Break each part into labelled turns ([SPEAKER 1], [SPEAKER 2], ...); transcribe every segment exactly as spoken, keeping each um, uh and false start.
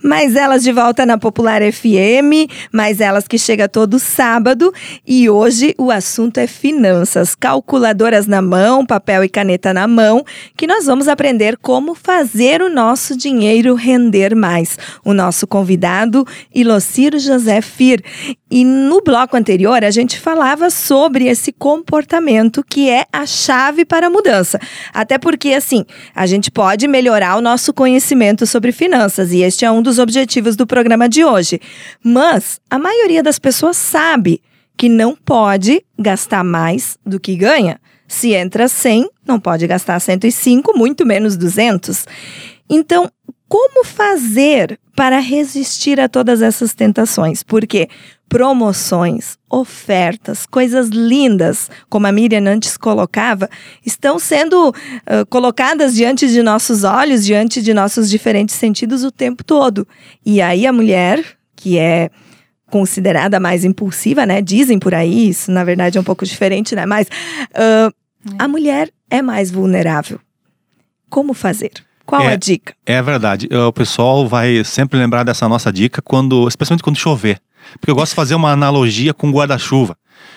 [SPEAKER 1] Mais Elas de volta na Popular F M, Mais Elas que chega todo sábado. E hoje o assunto é finanças, calculadoras na mão, papel e caneta na mão, que nós vamos aprender como fazer o nosso dinheiro render mais. O nosso convidado, Ilocir José Fir. E no bloco anterior a gente falava sobre esse comportamento que é a chave para a mudança. Até porque, assim, a gente pode melhorar o nosso conhecimento sobre finanças e este é um dos objetivos do programa de hoje. Mas a maioria das pessoas sabe que não pode gastar mais do que ganha. Se entra cem, não pode gastar cento e cinco, muito menos duzentos. Então, como fazer para resistir a todas essas tentações? Porque promoções, ofertas, coisas lindas, como a Miriam antes colocava, estão sendo uh, colocadas diante de nossos olhos, diante de nossos diferentes sentidos o tempo todo. E aí a mulher, que é considerada mais impulsiva, né? Dizem por aí, isso na verdade é um pouco diferente, né? Mas uh, a mulher é mais vulnerável. Como fazer? Qual
[SPEAKER 2] é,
[SPEAKER 1] a dica?
[SPEAKER 2] É verdade. O pessoal vai sempre lembrar dessa nossa dica, quando, especialmente quando chover. Porque eu gosto de fazer uma analogia com guarda-chuva.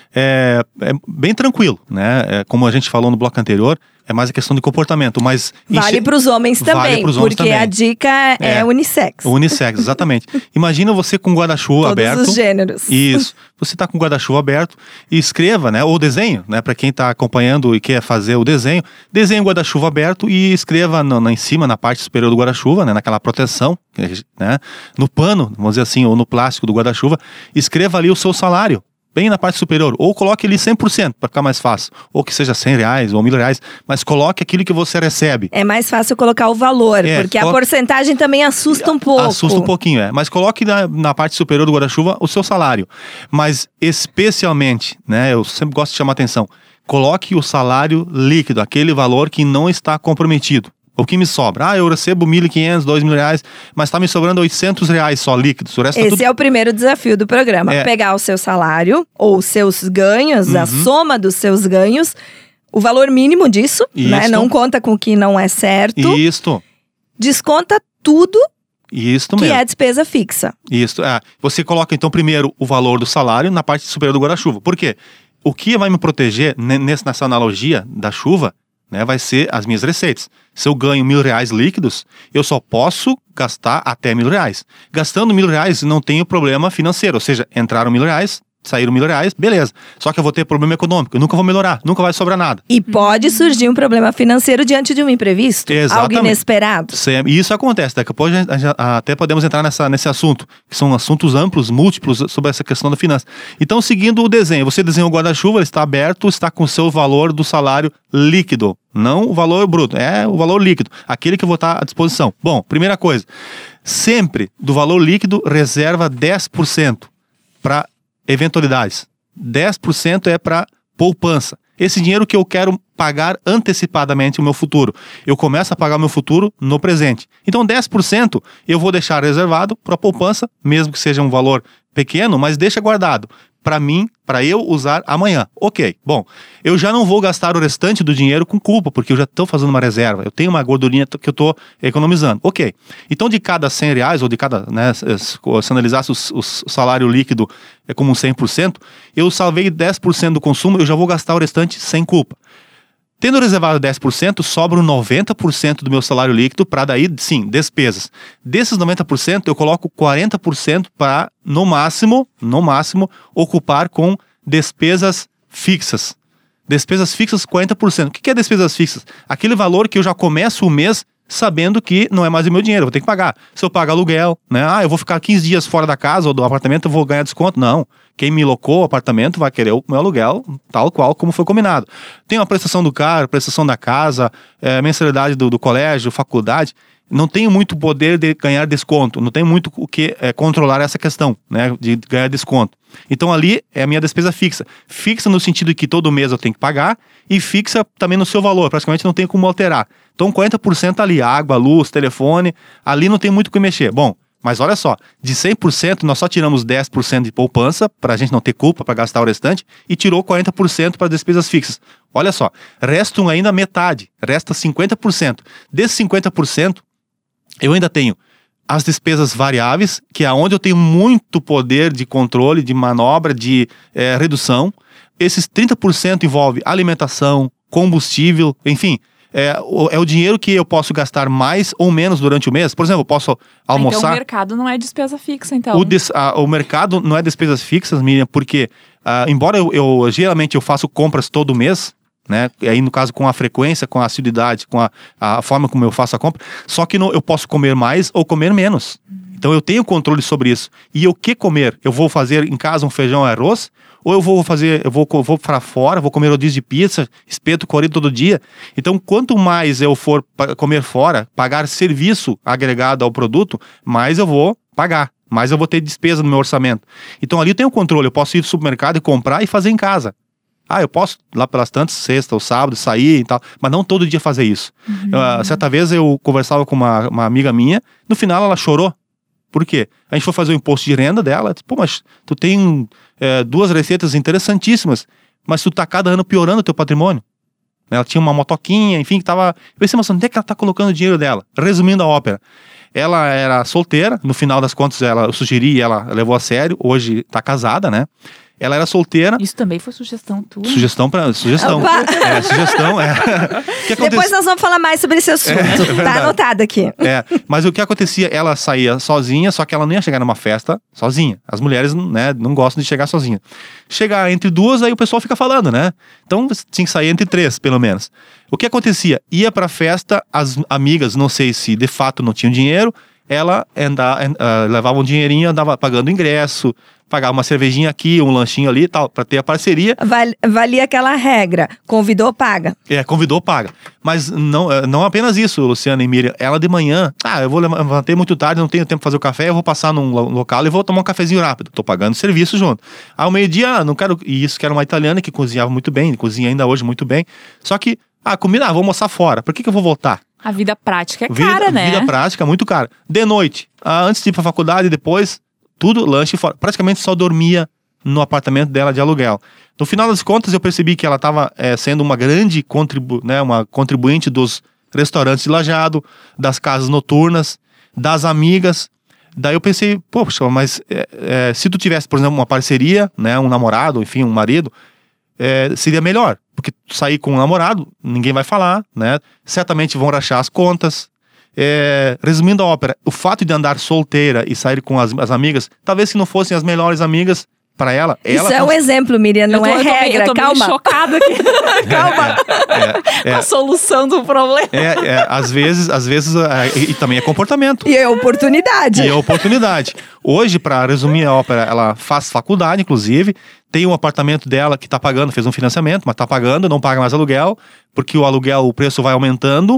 [SPEAKER 2] É, é bem tranquilo, né? É, como a gente falou no bloco anterior, é mais a questão de comportamento, mas...
[SPEAKER 1] Vale para os homens também, vale pros homens porque também. A dica é, é unissex.
[SPEAKER 2] Unissex, exatamente. Imagina você com guarda-chuva aberto.
[SPEAKER 1] Todos os gêneros.
[SPEAKER 2] Isso. Você está com guarda-chuva aberto e escreva, né? Ou desenho, né? Para quem está acompanhando e quer fazer o desenho, desenhe o guarda-chuva aberto e escreva no, no, em cima, na parte superior do guarda-chuva, né? Naquela proteção, né? No pano, vamos dizer assim, ou no plástico do guarda-chuva, escreva ali o seu salário. Bem na parte superior, ou coloque ali cem por cento para ficar mais fácil, ou que seja cem reais ou mil reais, mas coloque aquilo que você recebe.
[SPEAKER 1] É mais fácil colocar o valor, é, porque coloque... a porcentagem também assusta um pouco.
[SPEAKER 2] Assusta um pouquinho, é, mas coloque na, na parte superior do guarda-chuva o seu salário, mas especialmente, né, eu sempre gosto de chamar atenção, coloque o salário líquido, aquele valor que não está comprometido. O que me sobra? Ah, eu recebo mil e quinhentos, dois mil reais, mas está me sobrando oitocentos reais só líquidos. O resto
[SPEAKER 1] Esse
[SPEAKER 2] tá tudo...
[SPEAKER 1] é o primeiro desafio do programa. É. Pegar o seu salário, ou os seus ganhos, uhum. a soma dos seus ganhos, o valor mínimo disso, né? Não conta com o que não é certo.
[SPEAKER 2] Isso.
[SPEAKER 1] Desconta tudo
[SPEAKER 2] Isso
[SPEAKER 1] que
[SPEAKER 2] mesmo.
[SPEAKER 1] é despesa fixa.
[SPEAKER 2] Isso. É. Você coloca, então, primeiro o valor do salário na parte superior do guarda-chuva. Por quê? O que vai me proteger nessa analogia da chuva, né, vai ser as minhas receitas. Se eu ganho mil reais líquidos, eu só posso gastar até mil reais. Gastando mil reais, não tenho problema financeiro. Ou seja, entraram mil reais, saíram mil reais, beleza. Só que eu vou ter problema econômico. Eu nunca vou melhorar, nunca vai sobrar nada.
[SPEAKER 1] E pode surgir um problema financeiro diante de um imprevisto.
[SPEAKER 2] Exatamente.
[SPEAKER 1] Algo inesperado.
[SPEAKER 2] E isso acontece. Daqui a pouco a gente, a gente, até podemos entrar nessa, nesse assunto, que são assuntos amplos, múltiplos, sobre essa questão da finança. Então, seguindo o desenho, você desenhou o guarda-chuva, ele está aberto, está com o seu valor do salário líquido. Não o valor bruto, é o valor líquido, aquele que eu vou estar à disposição. Bom, primeira coisa, sempre do valor líquido reserva dez por cento para eventualidades. dez por cento é para poupança. Esse dinheiro que eu quero pagar antecipadamente o meu futuro. Eu começo a pagar o meu futuro no presente. Então dez por cento eu vou deixar reservado para poupança, mesmo que seja um valor pequeno, mas deixa guardado. Para mim, para eu usar amanhã. Ok, bom, eu já não vou gastar o restante do dinheiro com culpa, porque eu já estou fazendo uma reserva, eu tenho uma gordurinha que eu estou economizando. Ok, então de cada cem reais, ou de cada, né, se analisasse o, o salário líquido é como um cem por cento, eu salvei dez por cento do consumo, eu já vou gastar o restante sem culpa. Tendo reservado dez por cento, sobra noventa por cento do meu salário líquido para daí, sim, despesas. Desses noventa por cento, eu coloco quarenta por cento para, no máximo, no máximo, ocupar com despesas fixas. Despesas fixas, quarenta por cento. O que é despesas fixas? Aquele valor que eu já começo o mês sabendo que não é mais o meu dinheiro, eu vou ter que pagar. Se eu pago aluguel, né? Ah, eu vou ficar quinze dias fora da casa ou do apartamento, eu vou ganhar desconto. Não. Quem me locou o apartamento vai querer o meu aluguel tal qual como foi combinado. Tem uma prestação do carro, prestação da casa, é, mensalidade do, do colégio, faculdade. Não tenho muito poder de ganhar desconto, não tenho muito o que é, controlar essa questão, né, de ganhar desconto. Então ali é a minha despesa fixa. Fixa no sentido de que todo mês eu tenho que pagar e fixa também no seu valor, praticamente não tem como alterar. Então quarenta por cento ali, água, luz, telefone, ali não tem muito o que mexer. Bom, mas olha só, de cem por cento nós só tiramos dez por cento de poupança, para a gente não ter culpa para gastar o restante, e tirou quarenta por cento para despesas fixas. Olha só, restam ainda metade, resta cinquenta por cento. Desses cinquenta por cento, eu ainda tenho as despesas variáveis, que é onde eu tenho muito poder de controle, de manobra, de é, redução. Esses trinta por cento envolve alimentação, combustível, enfim, é o, é o dinheiro que eu posso gastar mais ou menos durante o mês. Por exemplo, eu posso almoçar...
[SPEAKER 3] Então o mercado não é despesa fixa, então.
[SPEAKER 2] O, des, a, o mercado não é despesas fixas, Miriam, porque uh, embora eu, eu, geralmente eu faço compras todo mês, né? E aí no caso com a frequência, com a assiduidade, com a, a forma como eu faço a compra, só que no, eu posso comer mais ou comer menos. Então eu tenho controle sobre isso. E o que comer? Eu vou fazer em casa um feijão e arroz? Ou eu vou fazer, eu vou, vou para fora, vou comer rodízio de pizza, espeto, corrido todo dia? Então quanto mais eu for comer fora, pagar serviço agregado ao produto, mais eu vou pagar. Mais eu vou ter despesa no meu orçamento. Então ali eu tenho controle, eu posso ir no supermercado e comprar e fazer em casa. Ah, eu posso lá pelas tantas, sexta ou sábado, sair e tal, mas não todo dia fazer isso. Uhum. Uh, certa vez eu conversava com uma, uma amiga minha, no final ela chorou. Por quê? A gente foi fazer o imposto de renda dela, disse, pô, mas tu tem é, duas receitas interessantíssimas, mas tu tá cada ano piorando o teu patrimônio. Ela tinha uma motoquinha, enfim, que tava... Eu pensei, mas onde é que ela tá colocando o dinheiro dela? Resumindo a ópera, ela era solteira, no final das contas ela, eu sugeri, ela levou a sério, hoje tá casada, né? Ela era solteira.
[SPEAKER 3] Isso também foi sugestão tua?
[SPEAKER 2] Sugestão para sugestão.
[SPEAKER 1] Opa.
[SPEAKER 2] É, sugestão, é. Que
[SPEAKER 1] Depois nós vamos falar mais sobre esse assunto. É, é tá anotado aqui.
[SPEAKER 2] É, mas o que acontecia? Ela saía sozinha, só que ela não ia chegar numa festa sozinha. As mulheres, né, não gostam de chegar sozinha. Chegar entre duas, aí o pessoal fica falando, né? Então tinha que sair entre três, pelo menos. O que acontecia? Ia pra festa, as amigas, não sei se de fato não tinham dinheiro, ela anda, uh, levava um dinheirinho, andava pagando ingresso, pagava uma cervejinha aqui, um lanchinho ali e tal, pra ter a parceria.
[SPEAKER 1] Val, valia aquela regra, convidou, paga.
[SPEAKER 2] É, convidou, paga. Mas não, não apenas isso, Luciana e Miriam. Ela de manhã, ah, eu vou levantar muito tarde, não tenho tempo pra fazer o café, eu vou passar num local e vou tomar um cafezinho rápido. Tô pagando serviço junto. Ao meio-dia, não quero... E isso que era uma italiana que cozinhava muito bem, cozinha ainda hoje muito bem. Só que, ah, comida, ah, vou almoçar fora. Por que que eu vou voltar?
[SPEAKER 3] A vida prática é
[SPEAKER 2] vida,
[SPEAKER 3] cara, né?
[SPEAKER 2] Vida prática, muito cara. De noite, ah, antes de ir pra faculdade, depois, tudo, lanche fora. Praticamente só dormia no apartamento dela de aluguel. No final das contas, eu percebi que ela estava é, sendo uma grande contribu né, uma contribuinte dos restaurantes de Lajeado, das casas noturnas, das amigas. Daí eu pensei, poxa, mas é, é, se tu tivesse, por exemplo, uma parceria, né, um namorado, enfim, um marido, é, seria melhor. Porque sair com um namorado, ninguém vai falar, né? Certamente vão rachar as contas. É, resumindo a ópera, o fato de andar solteira e sair com as, as amigas, talvez se não fossem as melhores amigas para ela, ela...
[SPEAKER 1] Isso é um exemplo, Miriam, não
[SPEAKER 3] tô,
[SPEAKER 1] é
[SPEAKER 3] eu tô
[SPEAKER 1] regra,
[SPEAKER 3] meio, eu tô
[SPEAKER 1] calma.
[SPEAKER 3] meio chocada aqui. Calma.
[SPEAKER 2] É, é, é,
[SPEAKER 3] a solução do problema.
[SPEAKER 2] É, é, às vezes, às vezes é, e, e também é comportamento.
[SPEAKER 1] E é oportunidade.
[SPEAKER 2] E é oportunidade. Hoje, para resumir a ópera, ela faz faculdade, inclusive, tem um apartamento dela que tá pagando, fez um financiamento, mas tá pagando, não paga mais aluguel, porque o aluguel, o preço vai aumentando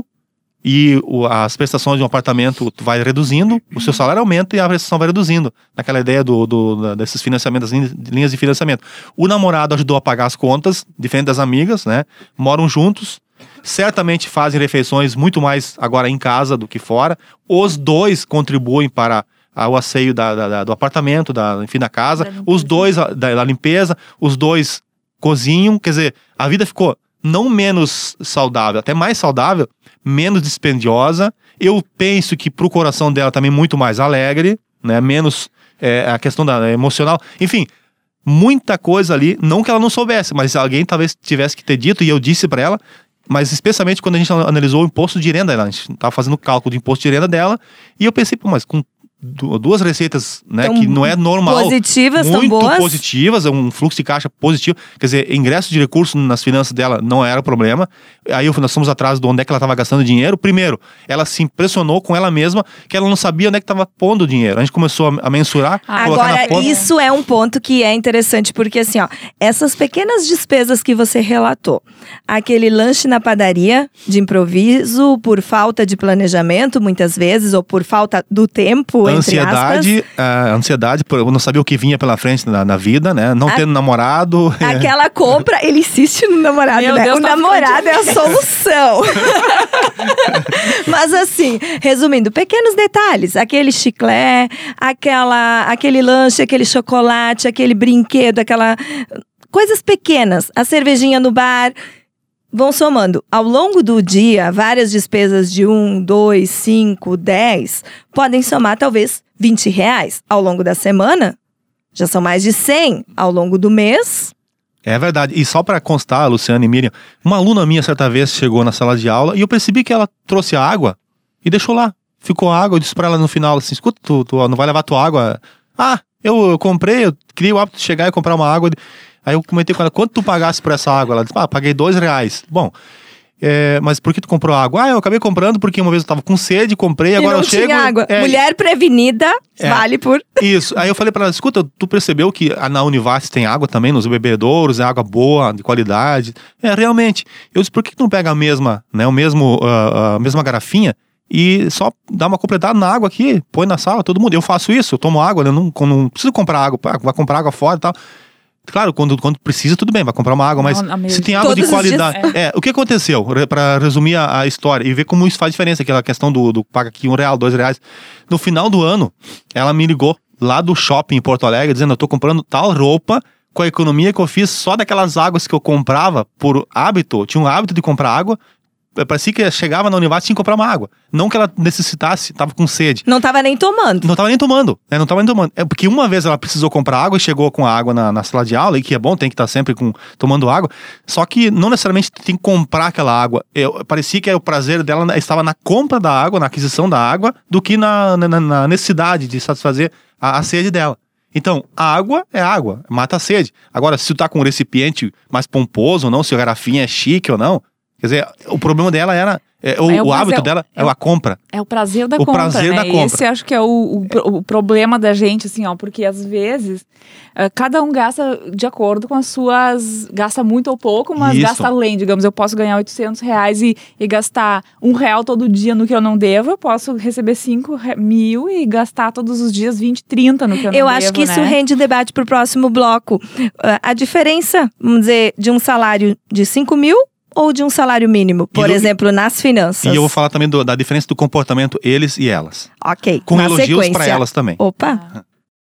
[SPEAKER 2] e o, as prestações de um apartamento vai reduzindo, o seu salário aumenta e a prestação vai reduzindo. Naquela ideia do, do, desses financiamentos, linhas de financiamento. O namorado ajudou a pagar as contas, diferente das amigas, né? Moram juntos, certamente fazem refeições muito mais agora em casa do que fora. Os dois contribuem para o asseio da, da, do apartamento, da, enfim, da casa. Os dois, da, da limpeza, os dois cozinham. Quer dizer, a vida ficou não menos saudável, até mais saudável, menos dispendiosa. Eu penso que pro coração dela também muito mais alegre, né? Menos é, a questão da emocional. Enfim, muita coisa ali, não que ela não soubesse, mas alguém talvez tivesse que ter dito, e eu disse para ela, mas especialmente quando a gente analisou o imposto de renda, a gente tava fazendo o cálculo do imposto de renda dela, e eu pensei, pô, mas com duas receitas, né, tão que não é normal,
[SPEAKER 1] positivas,
[SPEAKER 2] muito
[SPEAKER 1] tão boas.
[SPEAKER 2] positivas, é um fluxo de caixa positivo, quer dizer, ingresso de recursos nas finanças dela não era o problema. Aí nós fomos atrás de onde é que ela estava gastando dinheiro. Primeiro, ela se impressionou com ela mesma, que ela não sabia onde é que estava pondo o dinheiro. A gente começou a, a mensurar,
[SPEAKER 1] ah,
[SPEAKER 2] colocar
[SPEAKER 1] agora,
[SPEAKER 2] na ponta.
[SPEAKER 1] Isso é um ponto que é interessante, porque assim, ó, essas pequenas despesas que você relatou, aquele lanche na padaria de improviso, por falta de planejamento, muitas vezes, ou por falta do tempo,
[SPEAKER 2] ansiedade,
[SPEAKER 1] entre aspas.
[SPEAKER 2] A ansiedade, por não saber o que vinha pela frente na, na vida, né? Não a, tendo namorado.
[SPEAKER 1] Aquela compra, ele insiste no namorado,
[SPEAKER 3] Meu
[SPEAKER 1] né?
[SPEAKER 3] Deus,
[SPEAKER 1] o
[SPEAKER 3] tá
[SPEAKER 1] namorado é a solução. Mas assim, resumindo, pequenos detalhes. Aquele chiclete, aquela, aquele lanche, aquele chocolate, aquele brinquedo, aquela... Coisas pequenas. A cervejinha no bar... vão somando. Ao longo do dia, várias despesas de um, dois, cinco, dez podem somar talvez vinte reais. Ao longo da semana, já são mais de cem. Ao longo do mês...
[SPEAKER 2] É verdade. E só para constar, Luciana e Miriam, uma aluna minha certa vez chegou na sala de aula e eu percebi que ela trouxe a água e deixou lá. Ficou a água, eu disse para ela no final assim, escuta, tu, tu não vai levar tua água? Ah, eu, eu comprei, eu criei o hábito de chegar e comprar uma água. Aí eu comentei com ela, quanto tu pagasse por essa água? Ela disse, ah, paguei dois reais. Bom, é, mas por que tu comprou água? Ah, eu acabei comprando porque uma vez eu tava com sede, comprei,
[SPEAKER 1] e
[SPEAKER 2] agora
[SPEAKER 1] não
[SPEAKER 2] eu chego...
[SPEAKER 1] tinha água.
[SPEAKER 2] É,
[SPEAKER 1] Mulher prevenida
[SPEAKER 2] é,
[SPEAKER 1] vale por...
[SPEAKER 2] Isso. Aí eu falei pra ela, escuta, tu percebeu que na Univasf tem água também nos bebedouros, é água boa, de qualidade? É, realmente. Eu disse, por que tu não pega a mesma, né, o mesmo, uh, a mesma garrafinha e só dá uma completada na água aqui, põe na sala, todo mundo. Eu faço isso, eu tomo água, né, não, não preciso comprar água, vai comprar água fora e tal. Claro, quando, quando precisa, tudo bem, vai comprar uma água, mas
[SPEAKER 3] não,
[SPEAKER 2] se tem água
[SPEAKER 1] Todos
[SPEAKER 2] de qualidade...
[SPEAKER 1] Dias,
[SPEAKER 2] é. é, o que aconteceu? Para resumir a, a história e ver como isso faz diferença, aquela questão do, do paga aqui um real, dois reais. No final do ano, ela me ligou lá do shopping em Porto Alegre, dizendo, eu tô comprando tal roupa com a economia que eu fiz só daquelas águas que eu comprava por hábito, tinha um hábito de comprar água, parecia que chegava na Univasf e tinha que comprar uma água. Não que ela necessitasse, tava com sede.
[SPEAKER 1] Não tava nem tomando.
[SPEAKER 2] Não tava nem tomando, né? Não tava nem tomando. É porque uma vez ela precisou comprar água e chegou com a água na, na sala de aula, e que é bom, tem que estar sempre com, tomando água. Só que não necessariamente tem que comprar aquela água. Eu, parecia que o prazer dela estava na compra da água, na aquisição da água, do que na, na, na necessidade de satisfazer a, a sede dela. Então, a água é água, mata a sede. Agora, se tu tá com um recipiente mais pomposo ou não, se a garrafinha é chique ou não, quer dizer, o problema dela era, é, o,
[SPEAKER 3] É o
[SPEAKER 2] o hábito
[SPEAKER 3] prazer,
[SPEAKER 2] dela é
[SPEAKER 3] é o-
[SPEAKER 2] a compra.
[SPEAKER 3] É o prazer da
[SPEAKER 2] O
[SPEAKER 3] compra,
[SPEAKER 2] prazer
[SPEAKER 3] né?
[SPEAKER 2] da compra.
[SPEAKER 3] Esse acho que é o, o, o problema da gente, assim, ó, porque às vezes uh, cada um gasta de acordo com as suas, gasta muito ou pouco, mas
[SPEAKER 2] Isso.
[SPEAKER 3] gasta além, digamos, eu posso ganhar oitocentos reais e, e gastar um real todo dia no que eu não devo, eu posso receber cinco re- mil e gastar todos os dias vinte, trinta no que eu não
[SPEAKER 1] Eu
[SPEAKER 3] devo,
[SPEAKER 1] acho que isso
[SPEAKER 3] né?
[SPEAKER 1] rende debate pro próximo bloco. Ah, a diferença, vamos dizer, de um salário de cinco mil ou de um salário mínimo, por
[SPEAKER 2] E eu-
[SPEAKER 1] exemplo, nas finanças.
[SPEAKER 2] E eu vou falar também do- da diferença do comportamento eles e elas.
[SPEAKER 1] Ok,
[SPEAKER 2] Com
[SPEAKER 1] na
[SPEAKER 2] elogios
[SPEAKER 1] sequência.
[SPEAKER 2] para elas também.
[SPEAKER 1] Opa,